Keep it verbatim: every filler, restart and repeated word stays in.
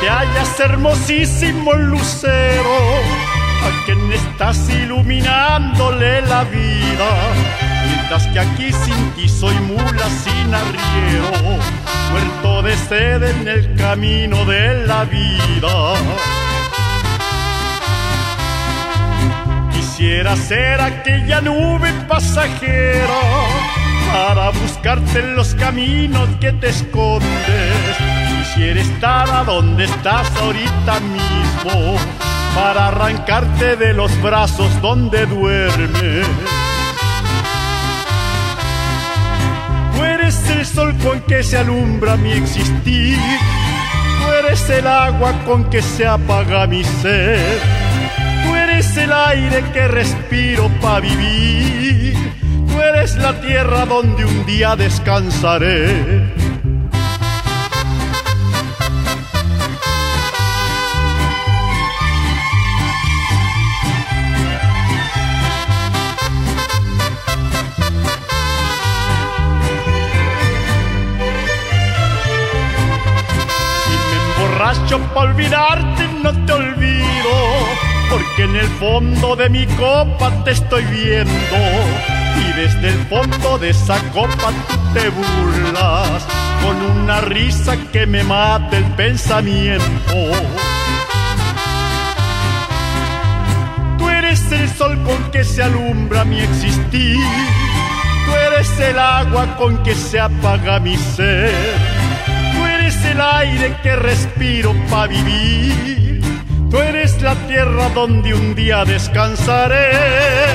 donde hayas hermosísimo lucero, a quien estás iluminándole la vida, mientras que aquí sin ti soy mula sin arriero, muerto de sed en el camino de la vida. Quisiera ser aquella nube pasajera para buscarte en los caminos que te escondes. Quisiera estar a donde estás ahorita mismo para arrancarte de los brazos donde duermes. Tú eres el sol con que se alumbra mi existir, tú eres el agua con que se apaga mi sed, tú eres el aire que respiro para vivir, tú eres la tierra donde un día descansaré. Borracho pa' olvidarte no te olvido, porque en el fondo de mi copa te estoy viendo, y desde el fondo de esa copa tú te burlas, con una risa que me mata el pensamiento. Tú eres el sol con que se alumbra mi existir, tú eres el agua con que se apaga mi sed, tú eres el aire que respiro pa' vivir, tú eres la tierra donde un día descansaré.